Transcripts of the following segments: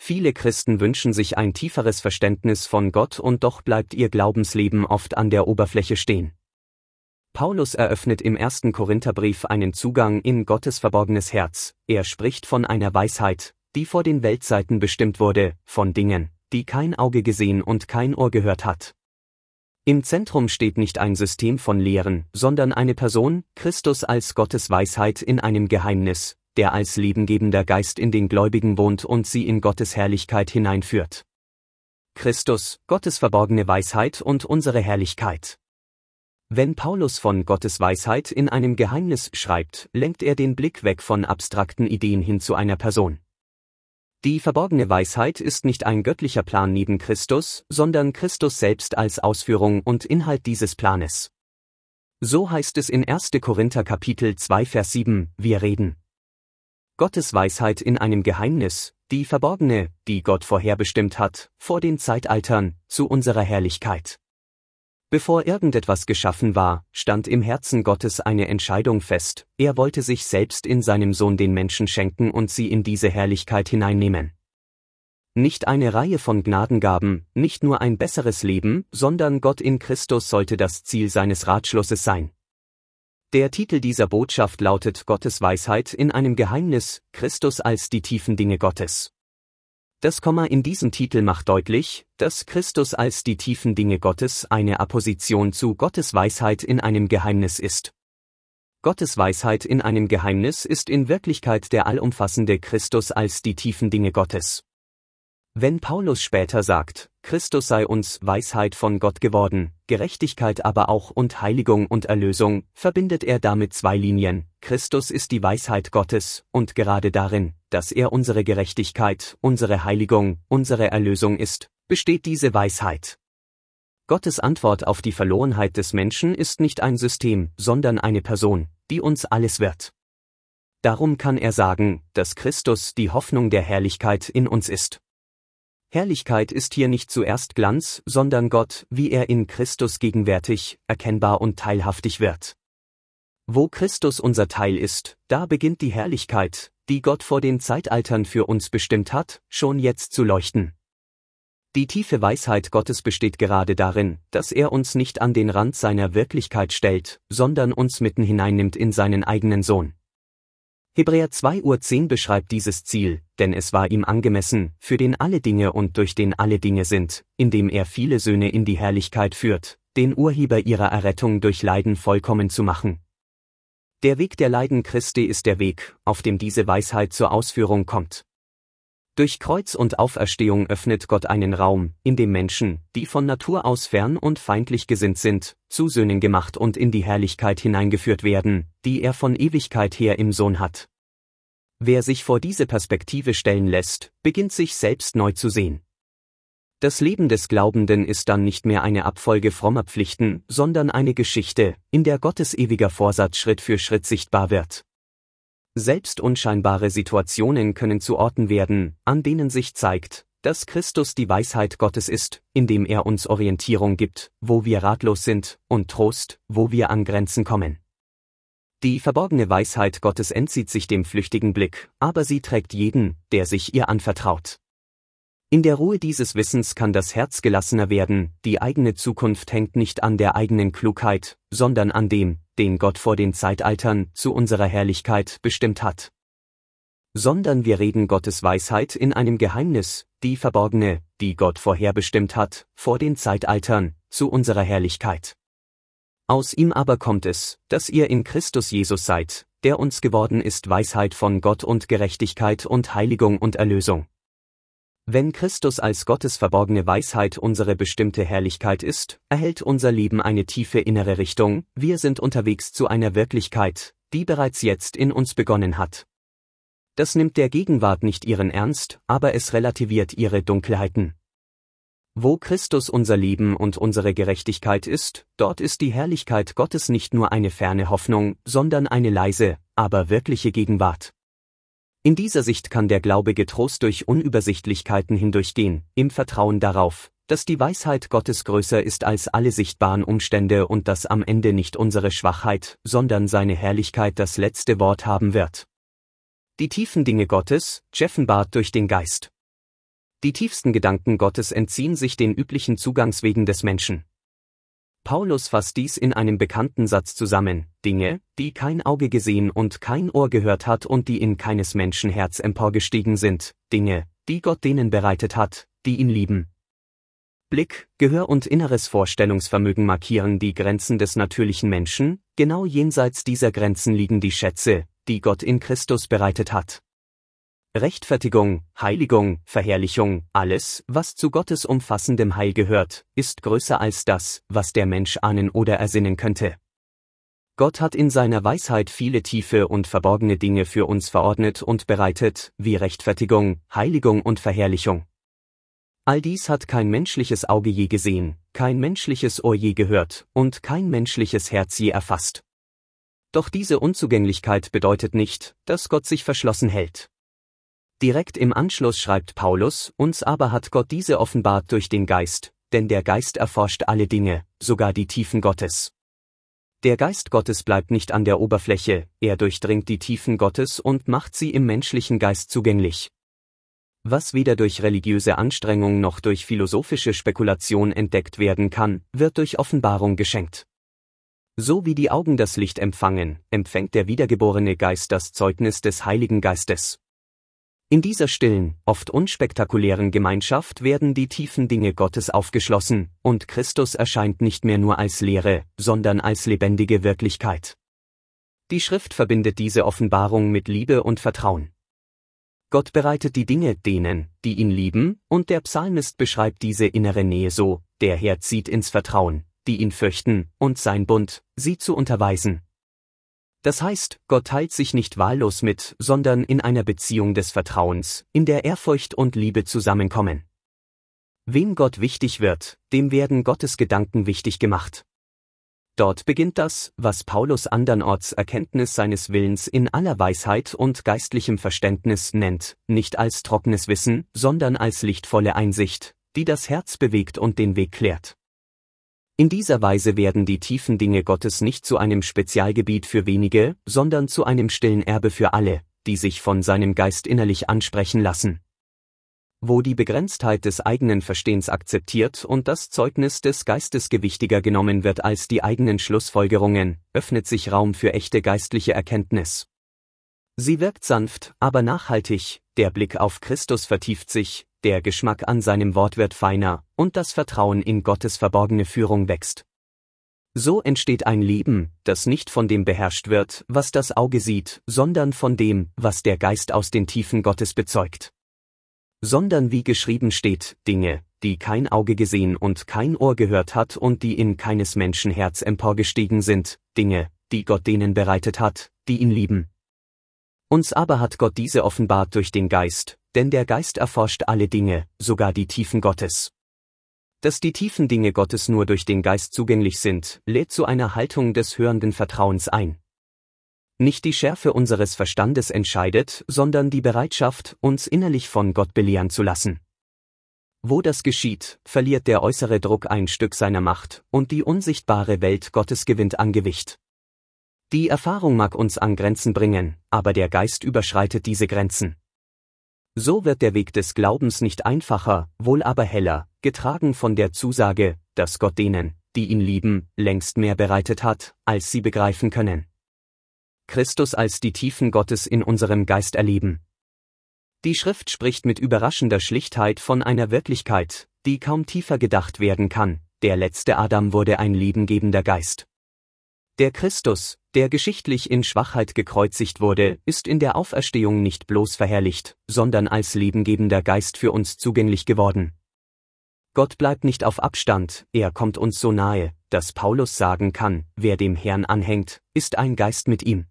Viele Christen wünschen sich ein tieferes Verständnis von Gott und doch bleibt ihr Glaubensleben oft an der Oberfläche stehen. Paulus eröffnet im 1. Korintherbrief einen Zugang in Gottes verborgenes Herz. Er spricht von einer Weisheit, die vor den Weltzeiten bestimmt wurde, von Dingen, die kein Auge gesehen und kein Ohr gehört hat. Im Zentrum steht nicht ein System von Lehren, sondern eine Person, Christus als Gottes Weisheit in einem Geheimnis, der als lebengebender Geist in den Gläubigen wohnt und sie in Gottes Herrlichkeit hineinführt. Christus, Gottes verborgene Weisheit und unsere Herrlichkeit. Wenn Paulus von Gottes Weisheit in einem Geheimnis schreibt, lenkt er den Blick weg von abstrakten Ideen hin zu einer Person. Die verborgene Weisheit ist nicht ein göttlicher Plan neben Christus, sondern Christus selbst als Ausführung und Inhalt dieses Planes. So heißt es in 1. Korinther Kapitel 2 Vers 7, wir reden Gottes Weisheit in einem Geheimnis, die verborgene, die Gott vorherbestimmt hat, vor den Zeitaltern, zu unserer Herrlichkeit. Bevor irgendetwas geschaffen war, stand im Herzen Gottes eine Entscheidung fest, er wollte sich selbst in seinem Sohn den Menschen schenken und sie in diese Herrlichkeit hineinnehmen. Nicht eine Reihe von Gnadengaben, nicht nur ein besseres Leben, sondern Gott in Christus sollte das Ziel seines Ratschlusses sein. Der Titel dieser Botschaft lautet Gottes Weisheit in einem Geheimnis, Christus als die tiefen Dinge Gottes. Das Komma in diesem Titel macht deutlich, dass Christus als die tiefen Dinge Gottes eine Apposition zu Gottes Weisheit in einem Geheimnis ist. Gottes Weisheit in einem Geheimnis ist in Wirklichkeit der allumfassende Christus als die tiefen Dinge Gottes. Wenn Paulus später sagt, Christus sei uns Weisheit von Gott geworden, Gerechtigkeit aber auch und Heiligung und Erlösung, verbindet er damit zwei Linien. Christus ist die Weisheit Gottes, und gerade darin, dass er unsere Gerechtigkeit, unsere Heiligung, unsere Erlösung ist, besteht diese Weisheit. Gottes Antwort auf die Verlorenheit des Menschen ist nicht ein System, sondern eine Person, die uns alles wird. Darum kann er sagen, dass Christus die Hoffnung der Herrlichkeit in uns ist. Herrlichkeit ist hier nicht zuerst Glanz, sondern Gott, wie er in Christus gegenwärtig, erkennbar und teilhaftig wird. Wo Christus unser Teil ist, da beginnt die Herrlichkeit, die Gott vor den Zeitaltern für uns bestimmt hat, schon jetzt zu leuchten. Die tiefe Weisheit Gottes besteht gerade darin, dass er uns nicht an den Rand seiner Wirklichkeit stellt, sondern uns mitten hineinnimmt in seinen eigenen Sohn. Hebräer 2:10 beschreibt dieses Ziel, denn es war ihm angemessen, für den alle Dinge und durch den alle Dinge sind, indem er viele Söhne in die Herrlichkeit führt, den Urheber ihrer Errettung durch Leiden vollkommen zu machen. Der Weg der Leiden Christi ist der Weg, auf dem diese Weisheit zur Ausführung kommt. Durch Kreuz und Auferstehung öffnet Gott einen Raum, in dem Menschen, die von Natur aus fern und feindlich gesinnt sind, zu Söhnen gemacht und in die Herrlichkeit hineingeführt werden, die er von Ewigkeit her im Sohn hat. Wer sich vor diese Perspektive stellen lässt, beginnt sich selbst neu zu sehen. Das Leben des Glaubenden ist dann nicht mehr eine Abfolge frommer Pflichten, sondern eine Geschichte, in der Gottes ewiger Vorsatz Schritt für Schritt sichtbar wird. Selbst unscheinbare Situationen können zu Orten werden, an denen sich zeigt, dass Christus die Weisheit Gottes ist, indem er uns Orientierung gibt, wo wir ratlos sind, und Trost, wo wir an Grenzen kommen. Die verborgene Weisheit Gottes entzieht sich dem flüchtigen Blick, aber sie trägt jeden, der sich ihr anvertraut. In der Ruhe dieses Wissens kann das Herz gelassener werden, die eigene Zukunft hängt nicht an der eigenen Klugheit, sondern an dem, den Gott vor den Zeitaltern zu unserer Herrlichkeit bestimmt hat. Sondern wir reden Gottes Weisheit in einem Geheimnis, die verborgene, die Gott vorherbestimmt hat, vor den Zeitaltern, zu unserer Herrlichkeit. Aus ihm aber kommt es, dass ihr in Christus Jesus seid, der uns geworden ist Weisheit von Gott und Gerechtigkeit und Heiligung und Erlösung. Wenn Christus als Gottes verborgene Weisheit unsere bestimmte Herrlichkeit ist, erhält unser Leben eine tiefe innere Richtung, wir sind unterwegs zu einer Wirklichkeit, die bereits jetzt in uns begonnen hat. Das nimmt der Gegenwart nicht ihren Ernst, aber es relativiert ihre Dunkelheiten. Wo Christus unser Leben und unsere Gerechtigkeit ist, dort ist die Herrlichkeit Gottes nicht nur eine ferne Hoffnung, sondern eine leise, aber wirkliche Gegenwart. In dieser Sicht kann der Glaube getrost durch Unübersichtlichkeiten hindurchgehen, im Vertrauen darauf, dass die Weisheit Gottes größer ist als alle sichtbaren Umstände und dass am Ende nicht unsere Schwachheit, sondern seine Herrlichkeit das letzte Wort haben wird. Die tiefen Dinge Gottes, offenbart durch den Geist. Die tiefsten Gedanken Gottes entziehen sich den üblichen Zugangswegen des Menschen. Paulus fasst dies in einem bekannten Satz zusammen: Dinge, die kein Auge gesehen und kein Ohr gehört hat und die in keines Menschen Herz emporgestiegen sind, Dinge, die Gott denen bereitet hat, die ihn lieben. Blick, Gehör und inneres Vorstellungsvermögen markieren die Grenzen des natürlichen Menschen, genau jenseits dieser Grenzen liegen die Schätze, die Gott in Christus bereitet hat. Rechtfertigung, Heiligung, Verherrlichung, alles, was zu Gottes umfassendem Heil gehört, ist größer als das, was der Mensch ahnen oder ersinnen könnte. Gott hat in seiner Weisheit viele tiefe und verborgene Dinge für uns verordnet und bereitet, wie Rechtfertigung, Heiligung und Verherrlichung. All dies hat kein menschliches Auge je gesehen, kein menschliches Ohr je gehört und kein menschliches Herz je erfasst. Doch diese Unzugänglichkeit bedeutet nicht, dass Gott sich verschlossen hält. Direkt im Anschluss schreibt Paulus: Uns aber hat Gott diese offenbart durch den Geist, denn der Geist erforscht alle Dinge, sogar die Tiefen Gottes. Der Geist Gottes bleibt nicht an der Oberfläche, er durchdringt die Tiefen Gottes und macht sie im menschlichen Geist zugänglich. Was weder durch religiöse Anstrengung noch durch philosophische Spekulation entdeckt werden kann, wird durch Offenbarung geschenkt. So wie die Augen das Licht empfangen, empfängt der wiedergeborene Geist das Zeugnis des Heiligen Geistes. In dieser stillen, oft unspektakulären Gemeinschaft werden die tiefen Dinge Gottes aufgeschlossen, und Christus erscheint nicht mehr nur als Lehre, sondern als lebendige Wirklichkeit. Die Schrift verbindet diese Offenbarung mit Liebe und Vertrauen. Gott bereitet die Dinge denen, die ihn lieben, und der Psalmist beschreibt diese innere Nähe so: Der Herr zieht ins Vertrauen, die ihn fürchten, und sein Bund, sie zu unterweisen. Das heißt, Gott teilt sich nicht wahllos mit, sondern in einer Beziehung des Vertrauens, in der Ehrfurcht und Liebe zusammenkommen. Wem Gott wichtig wird, dem werden Gottes Gedanken wichtig gemacht. Dort beginnt das, was Paulus andernorts Erkenntnis seines Willens in aller Weisheit und geistlichem Verständnis nennt, nicht als trockenes Wissen, sondern als lichtvolle Einsicht, die das Herz bewegt und den Weg klärt. In dieser Weise werden die tiefen Dinge Gottes nicht zu einem Spezialgebiet für wenige, sondern zu einem stillen Erbe für alle, die sich von seinem Geist innerlich ansprechen lassen. Wo die Begrenztheit des eigenen Verstehens akzeptiert und das Zeugnis des Geistes gewichtiger genommen wird als die eigenen Schlussfolgerungen, öffnet sich Raum für echte geistliche Erkenntnis. Sie wirkt sanft, aber nachhaltig, der Blick auf Christus vertieft sich, der Geschmack an seinem Wort wird feiner, und das Vertrauen in Gottes verborgene Führung wächst. So entsteht ein Leben, das nicht von dem beherrscht wird, was das Auge sieht, sondern von dem, was der Geist aus den Tiefen Gottes bezeugt. Sondern wie geschrieben steht, Dinge, die kein Auge gesehen und kein Ohr gehört hat und die in keines Menschen Herz emporgestiegen sind, Dinge, die Gott denen bereitet hat, die ihn lieben. Uns aber hat Gott diese offenbart durch den Geist, denn der Geist erforscht alle Dinge, sogar die Tiefen Gottes. Dass die tiefen Dinge Gottes nur durch den Geist zugänglich sind, lädt zu einer Haltung des hörenden Vertrauens ein. Nicht die Schärfe unseres Verstandes entscheidet, sondern die Bereitschaft, uns innerlich von Gott belehren zu lassen. Wo das geschieht, verliert der äußere Druck ein Stück seiner Macht, und die unsichtbare Welt Gottes gewinnt an Gewicht. Die Erfahrung mag uns an Grenzen bringen, aber der Geist überschreitet diese Grenzen. So wird der Weg des Glaubens nicht einfacher, wohl aber heller, getragen von der Zusage, dass Gott denen, die ihn lieben, längst mehr bereitet hat, als sie begreifen können. Christus als die Tiefen Gottes in unserem Geist erleben. Die Schrift spricht mit überraschender Schlichtheit von einer Wirklichkeit, die kaum tiefer gedacht werden kann: Der letzte Adam wurde ein lebengebender Geist. Der Christus, der geschichtlich in Schwachheit gekreuzigt wurde, ist in der Auferstehung nicht bloß verherrlicht, sondern als lebengebender Geist für uns zugänglich geworden. Gott bleibt nicht auf Abstand, er kommt uns so nahe, dass Paulus sagen kann: Wer dem Herrn anhängt, ist ein Geist mit ihm.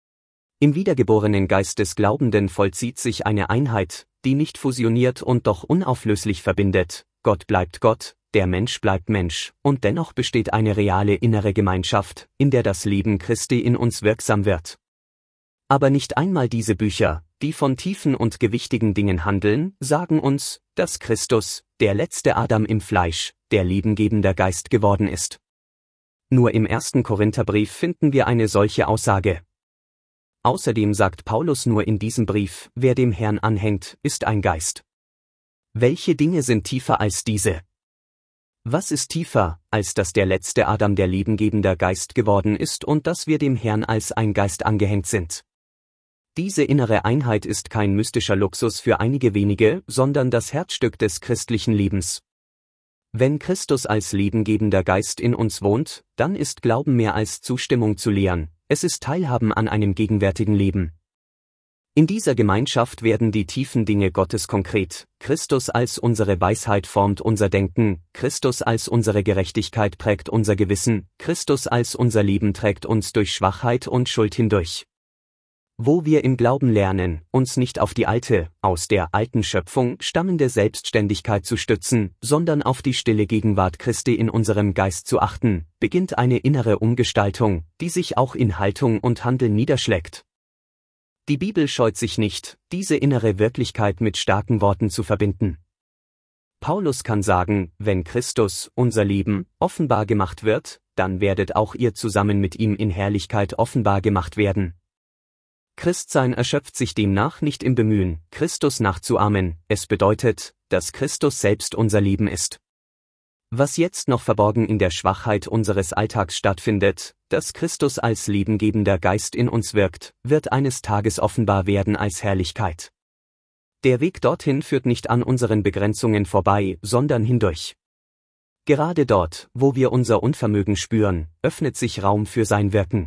Im wiedergeborenen Geist des Glaubenden vollzieht sich eine Einheit, die nicht fusioniert und doch unauflöslich verbindet. Gott bleibt Gott, der Mensch bleibt Mensch, und dennoch besteht eine reale innere Gemeinschaft, in der das Leben Christi in uns wirksam wird. Aber nicht einmal diese Bücher, die von tiefen und gewichtigen Dingen handeln, sagen uns, dass Christus, der letzte Adam im Fleisch, der lebengebender Geist geworden ist. Nur im 1. Korintherbrief finden wir eine solche Aussage. Außerdem sagt Paulus nur in diesem Brief: Wer dem Herrn anhängt, ist ein Geist. Welche Dinge sind tiefer als diese? Was ist tiefer, als dass der letzte Adam der lebengebender Geist geworden ist und dass wir dem Herrn als ein Geist angehängt sind? Diese innere Einheit ist kein mystischer Luxus für einige wenige, sondern das Herzstück des christlichen Lebens. Wenn Christus als lebengebender Geist in uns wohnt, dann ist Glauben mehr als Zustimmung zu Lehren, es ist Teilhaben an einem gegenwärtigen Leben. In dieser Gemeinschaft werden die tiefen Dinge Gottes konkret, Christus als unsere Weisheit formt unser Denken, Christus als unsere Gerechtigkeit prägt unser Gewissen, Christus als unser Leben trägt uns durch Schwachheit und Schuld hindurch. Wo wir im Glauben lernen, uns nicht auf die alte, aus der alten Schöpfung stammende Selbstständigkeit zu stützen, sondern auf die stille Gegenwart Christi in unserem Geist zu achten, beginnt eine innere Umgestaltung, die sich auch in Haltung und Handeln niederschlägt. Die Bibel scheut sich nicht, diese innere Wirklichkeit mit starken Worten zu verbinden. Paulus kann sagen, wenn Christus, unser Leben, offenbar gemacht wird, dann werdet auch ihr zusammen mit ihm in Herrlichkeit offenbar gemacht werden. Christsein erschöpft sich demnach nicht im Bemühen, Christus nachzuahmen, es bedeutet, dass Christus selbst unser Leben ist. Was jetzt noch verborgen in der Schwachheit unseres Alltags stattfindet, dass Christus als lebengebender Geist in uns wirkt, wird eines Tages offenbar werden als Herrlichkeit. Der Weg dorthin führt nicht an unseren Begrenzungen vorbei, sondern hindurch. Gerade dort, wo wir unser Unvermögen spüren, öffnet sich Raum für sein Wirken.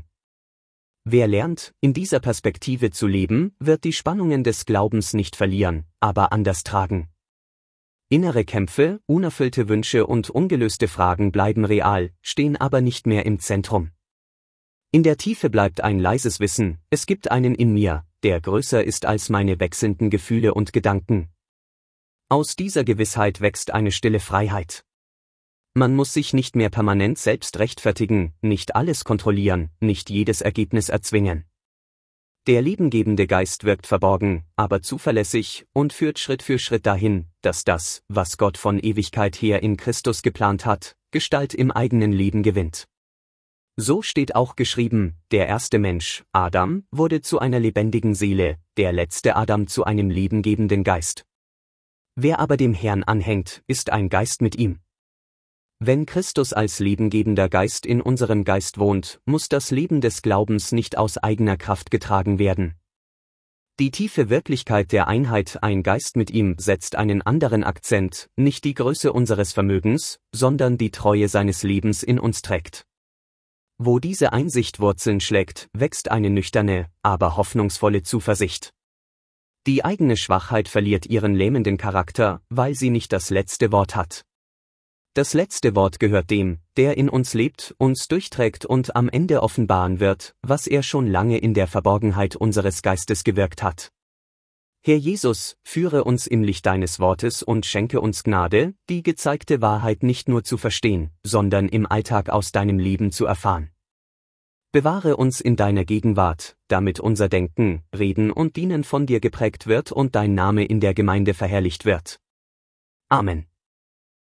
Wer lernt, in dieser Perspektive zu leben, wird die Spannungen des Glaubens nicht verlieren, aber anders tragen. Innere Kämpfe, unerfüllte Wünsche und ungelöste Fragen bleiben real, stehen aber nicht mehr im Zentrum. In der Tiefe bleibt ein leises Wissen, es gibt einen in mir, der größer ist als meine wechselnden Gefühle und Gedanken. Aus dieser Gewissheit wächst eine stille Freiheit. Man muss sich nicht mehr permanent selbst rechtfertigen, nicht alles kontrollieren, nicht jedes Ergebnis erzwingen. Der lebengebende Geist wirkt verborgen, aber zuverlässig und führt Schritt für Schritt dahin, dass das, was Gott von Ewigkeit her in Christus geplant hat, Gestalt im eigenen Leben gewinnt. So steht auch geschrieben, der erste Mensch, Adam, wurde zu einer lebendigen Seele, der letzte Adam zu einem lebengebenden Geist. Wer aber dem Herrn anhängt, ist ein Geist mit ihm. Wenn Christus als lebengebender Geist in unserem Geist wohnt, muss das Leben des Glaubens nicht aus eigener Kraft getragen werden. Die tiefe Wirklichkeit der Einheit, ein Geist mit ihm, setzt einen anderen Akzent, nicht die Größe unseres Vermögens, sondern die Treue seines Lebens in uns trägt. Wo diese Einsicht Wurzeln schlägt, wächst eine nüchterne, aber hoffnungsvolle Zuversicht. Die eigene Schwachheit verliert ihren lähmenden Charakter, weil sie nicht das letzte Wort hat. Das letzte Wort gehört dem, der in uns lebt, uns durchträgt und am Ende offenbaren wird, was er schon lange in der Verborgenheit unseres Geistes gewirkt hat. Herr Jesus, führe uns im Licht deines Wortes und schenke uns Gnade, die gezeigte Wahrheit nicht nur zu verstehen, sondern im Alltag aus deinem Leben zu erfahren. Bewahre uns in deiner Gegenwart, damit unser Denken, Reden und Dienen von dir geprägt wird und dein Name in der Gemeinde verherrlicht wird. Amen.